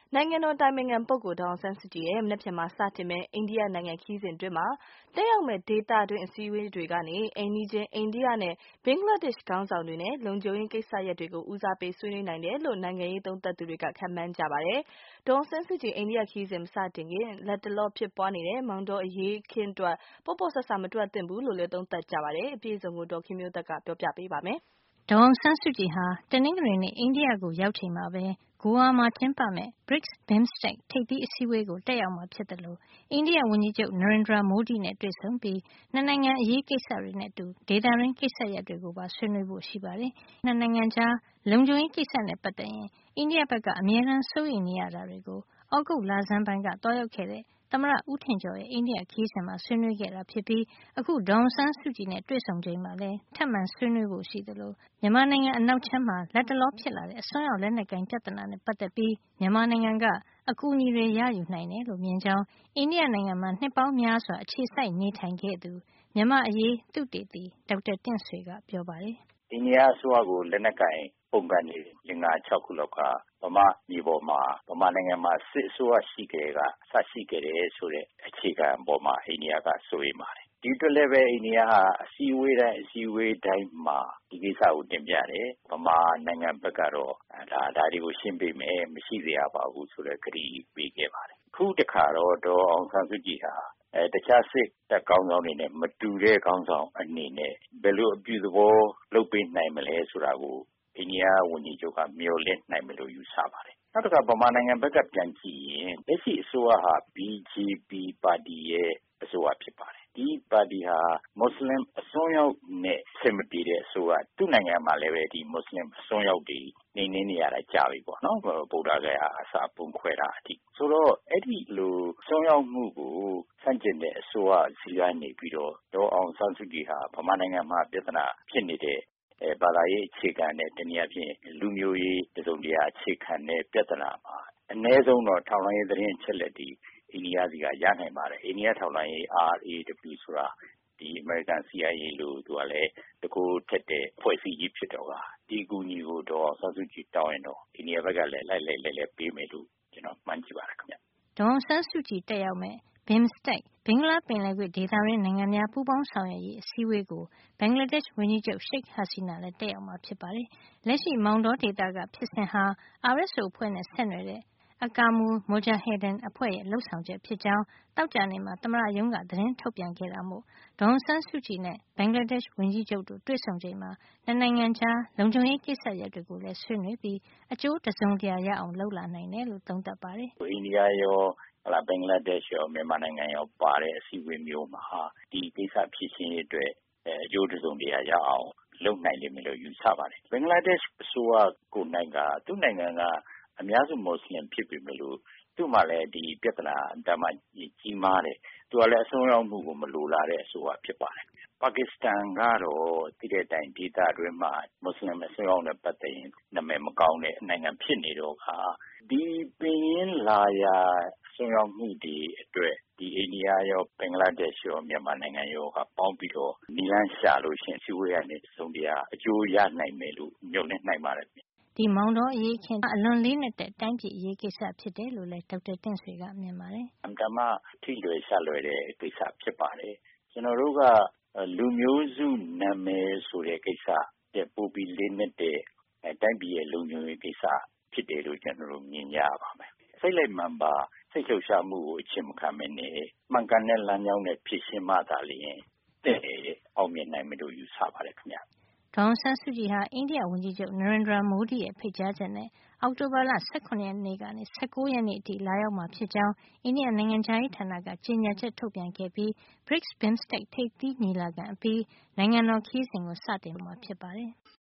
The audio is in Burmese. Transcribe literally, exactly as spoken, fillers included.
နိုင်ငံတော်တိုင်ပင်ခံပုဂ္ဂိုလ်ဒေါ်အောင်ဆန်းစုကြည်ရဲ့မနက်ဖြန်မှာစတင်မယ့်အိန္ဒိယနိုင်ငံခရီးစဉ်အတွင်းမှာတက်ရောက်မယ့်ဒေသတွင်းအစည်းအဝေးတွေကနေအိမ်နီးချင်းအိန္ဒိယနဲ့ဘင်္ဂလားဒေ့ရှ်ခေါင်းဆောင်တွေနဲ့လုံခြုံရေးကိစ္စရပ်တွေကိုဦးစားပေးဆွေးနွေးနိုင်တယ်လို့နိုင်ငံရေးသုံးသပ်သူတွေကခန့်မှန်းကြပါတယ်။ဒေါ်အောင်ဆန်းစုကြည်အိန္ဒိယခရီးစဉ်မစတင်ခင်လတ်တလောဖြစ်ပွားနေတဲ့မောင်တောအရေးအခင်းအတွက်ပေါ့ပေါ့ဆဆမတွက်သင့်ဘူးလို့လည်းသုံးသပ်ကြပါတယ်။အပြည့်အစုံကိုဒေါ်ခင်မျိုးသက်ကပြောပြပေးပါမယ်။ဒေါ်အောင်ဆန်းစုကြည်ဟာတနင်္ဂနွေနေ့အိန္ဒိယကိုရောက်ချိန်မှာပဲဂိုအာမှာကျင်းပမယ့် ဘရစ်စ် ဘင်စတက်ထိပ်သီးအစည်းအဝေးကိုတက်ရောက်မှာဖြစ်သလိုအိန္ဒိယဝန်ကြီးချုပ် Narendra Modi နဲ့တွေ့ဆုံပြီးနှစ်နိုင်ငံအရေးကိစ္စတွေနဲ့အတူဒေသတွင်းကိစ္စရပ်တွေကိုပါဆွေးနွေးဖို့ရှိပါတယ်။နှစ်နိုင်ငံကြားလုံခြုံရေးကိစ္စနဲ့ပတ်သက်ရင်အိန္ဒိယဘက်ကအမြဲတမ်းစိုးရိမ်နေရတာတွေကိုသြဂုတ်လဆန်းပိုင်းကသွားရောက်ခဲ့တဲ့သမ္မတဦးထင်ကျော်ရဲ့အိန္ဒိယခရီးစဉ်မှာဆွေးနွေးခဲ့တာဖြစ်ပြီးအခုဒေါ်အောင်ဆန်းစုကြည်နဲ့တွေ့ဆုံချိန်မှာလည်းထပ်မံဆွေးနွေးဖို့ရှိသလိုမြန်မာနိုင်ငံအနောက်ခြမ်းမှာလတ်တလောဖြစ်လာတဲ့အစွန်းရောက်လက်နက်ကိုင်ပြဿနာနဲ့ပတ်သက်ပြီးမြန်မာနိုင်ငံကအကူအညီတွေရယူနိုင်တယ်လို့မြင်ကြောင်းအိန္ဒိယနိုင်ငံမှာနှစ်ပေါင်းများစွာအခြေစိုက်နေထိုင်ခဲ့သူမြန်မာ့အရေးသုတေသီဒေါက်တာတင့်ဆွေကပြောပါတယ်။အိန္ဒိယအစိုးရကိုလက်နက်ကိုင်ပုန်ကန်နေလင်္ကာ၆ခုလောက်ကဗမာပြည်ပေါ်မှာဗမာနိုင်ငံမှာစစ်အစိုးရရှိခဲ့ကစရှိခဲ့တယ်ဆိုတဲ့အခြေခံပေါ်မှာအိန္ဒိယကစိုးရိမ်ပါတယ်။ဒီအတွက်လည်းပဲအိန္ဒိယဟာအစည်းအဝေးတိုင်းအစည်းအဝေးတိုင်းမှာဒီကိစ္စကိုတင်ပြတယ်။ဗမာနိုင်ငံဘက်ကတော့ဒါဒါတွေကိုရှင်းပေးမယ်မရှိစေရပါဘူးဆိုတဲ့ကတိပေးခဲ့ပါတယ်။အခုတခါတော့ဒေါ်အောင်ဆန်းစုကြည်ဟာအဲတခြားစစ်တပ်ကောင်းဆောင်တွေနဲ့မတူတဲ့ကောင်းဆောင်အနေနဲ့ဘယ်လိုအပြုသဘောလုပ်ပေးနိုင်မလဲဆိုတာကိုအိန္ဒိယဝန်ကြီးချုပ်ကမျှော်လင့်နိုင်မယ်လို့ယူဆပါတယ်။နောက်တစ်ခါဗမာနိုင်ငံဘက်ကပြန်ကြည့်ရင်လက်ရှိအစိုးရဟာ ဘီဂျေပီ ပါတီရဲ့အစိုးရဖြစ်ပါတယ်။ဒီပါတီဟာမွတ်စလင်အစွန်းရောက်နဲ့ဆင်မပြေတဲ့အစိုးရသူ့နိုင်ငံမှာလည်းပဲဒီမွတ်စလင်အစွန်းရောက်တွေနေနေနေရတာကြာပြီပေါ့နော်။ဗုဒ္ဓဂယာအစာပုံခွဲတာအထိဆိုတော့အဲ့ဒီလိုစွန်းရောက်မှုကိုဆန့်ကျင်တဲ့အစိုးရစီကနေပြီးတော့ဒေါ်အောင်ဆန်းစုကြည်ဟာဗမာနိုင်ငံမှာပြဿနာဖြစ်နေတဲ့အဲဘာသာရေးအခြေခံနဲ့တနည်းအားဖြင့်လူမျိုးရေးတစုံတရာအခြေခံတဲ့ပြဿနာမှာအ ਨੇ ဆုံးတော့ထောက်လှမ်းရေးသတင်းအချက်လက်ဒီအိန္ဒိယစီကရနိုင်ပါတယ်အိန္ဒိယထောက်လှမ်းရေး အာ အေ ဒဘလျူ ဆိုတာဒီ American စီ အိုင် အေ လို့သူကလည်းတကူထက်တဲ့ဖွဲ့စည်းကြီးဖြစ်တော့ကဒီကူညီကိုဒေါ်အောင်ဆန်းစုကြည်တောင်းရင်တော့အိန္ဒိယဘက်ကလည်းလိုက်လိုက်လဲလဲပေးမယ်လို့ကျွန်တော်မှန်းကြည့်ပါတယ်ခင်ဗျဒေါ်အောင်ဆန်းစုကြည်တက်ရောက်မဲ့ဘင်စတက်ဘင်္ဂလားပင်လယ်ကွေ့ဒေသတွင်းနိုင်ငံများပူးပေါင်းဆောင်ရွက်ရေးအစည်းအဝေးကိုဘင်္ဂလားဒေ့ရှ်ဝန်ကြီးချုပ်ရှိတ်ဟာစီနာလည်းတက်ရောက်မှာဖြစ်ပါတယ်။လက်ရှိမောင်တောဒေသကဖြစ်စဉ်ဟာ အာရ်အက်စ်အို အဖွဲ့နဲ့ဆက်နွယ်တဲ့အကာမူမိုဂျာဟီဒန်အဖွဲ့ရဲ့လှုပ်ဆောင်ချက်ဖြစ်ကြောင်းသောကြာနေ့မှာသမ္မတရုံးကသတင်းထုတ်ပြန်ခဲ့တာမို့ဒေါ်အောင်ဆန်းစုကြည်နဲ့ဘင်္ဂလားဒေ့ရှ်ဝန်ကြီးချုပ်တို့တွေ့ဆုံချိန်မှာနှစ်နိုင်ငံကြားလုံခြုံရေးကိစ္စရပ်တွေကိုလည်းဆွေးနွေးပြီးအကျိုးတစုံတရာရအောင်လုပ်လာနိုင်တယ်လို့သုံးသပ်ပါတယ်။အိန္ဒိယရောဟလာဘင်္ဂလားဒေ့ရှ်ရောမြန်မာနိုင်ငံရောပါတဲ့အစည်းအဝေးမျိုးမှာဒီကိစ္စဖြစ်ရှင်းရေးအတွက်အကျိုးတစုံတရာရအောင်လုပ်နိုင်လိမ့်မယ်လို့ယူဆပါတယ်။ဘင်္ဂလားဒေ့ရှ်အစိုးရကိုယ်နိုင်ကသူ့နိုင်ငံကအများစုမွတ်စလင်ဖြစ်ပေမဲ့လို့သူ့မှာလည်းဒီပြဿနာဒါမှကြီးမားတယ်သူကလည်းအဆုံးရောက်မှုကိုမလိုလားတဲ့အစိုးရဖြစ်ပါတယ်။ပါကစ္စတန်ကတော့တည်တဲ့အတိုင်းဒေသတွင်းမှာမွတ်စလင်အစွန်းရောက်နဲ့ပတ်သက်ရင်နာမည်မကောင်းတဲ့နိုင်ငံဖြစ်နေတော့ကဒီပင်ရင်းလာယာအစွန်းရောက်မှုတွေအတွက်ဒီအိန္ဒိယရောဘင်္ဂလားဒေ့ရှ်ရောမြန်မာနိုင်ငံရောကပေါင်းပြီးတော့နီလန်းရှာလို့ရှင်စီဝေးရနေစုံတရားအကျိုးရနိုင်မယ်လို့ညွှန်လင့်နိုင်ပါတယ်ဒီမောင်တော်အရေးခင်အလွန်လေးနဲ့တဲ့တိုင်းပြည်အရေးကိစ္စဖြစ်တယ်လို့လည်းဒေါက်တာတင့်ဆွေကမြင်ပါတယ်။အမ်တမထိလွယ်ရှလွယ်တဲ့ကိစ္စဖြစ်ပါတယ်။ကျွန်တော်တို့ကလူမျိုးစုနာမည်ဆိုတဲ့ကိစ္စတဲ့ပို့ပြီးလေးနဲ့တဲ့တိုင်းပြည်ရဲ့လုံခြုံရေးကိစ္စဖြစ်တယ်လို့ကျွန်တော်တို့မြင်ကြရပါမယ်။စိတ်လိုက်မှန်ပါစိတ်လှုပ်ရှားမှုကိုအချင်းမခံမနဲ့မှန်ကန်တဲ့လမ်းကြောင်းနဲ့ဖြစ်ရှင်းမှသာလျှင်တဲ့အောင်မြင်နိုင်မယ်လို့ယူဆပါတယ်ခင်ဗျာ။ဒေါ်အောင်ဆန်းစုကြည်ဟာအိန္ဒိယဝန်ကြီးချုပ်နရင်ဒရာမိုဒီရဲ့ဖိတ်ကြားချက်နဲ့အောက်တိုဘာလ၁၇ရက်နေ့ကနေ၁၉ရက်နေ့အထိလာရောက်မှာဖြစ်ကြောင်းအိန္ဒိယနိုင်ငံခြားရေးဌာနကကြေညာချက်ထုတ်ပြန်ခဲ့ပြီး ဘရစ်စ် ဘင်စတက်ထိပ်သီးညီလာခံအပြီးနိုင်ငံတော်ခရီးစဉ်ကိုစတင်မှာဖြစ်ပါတယ်။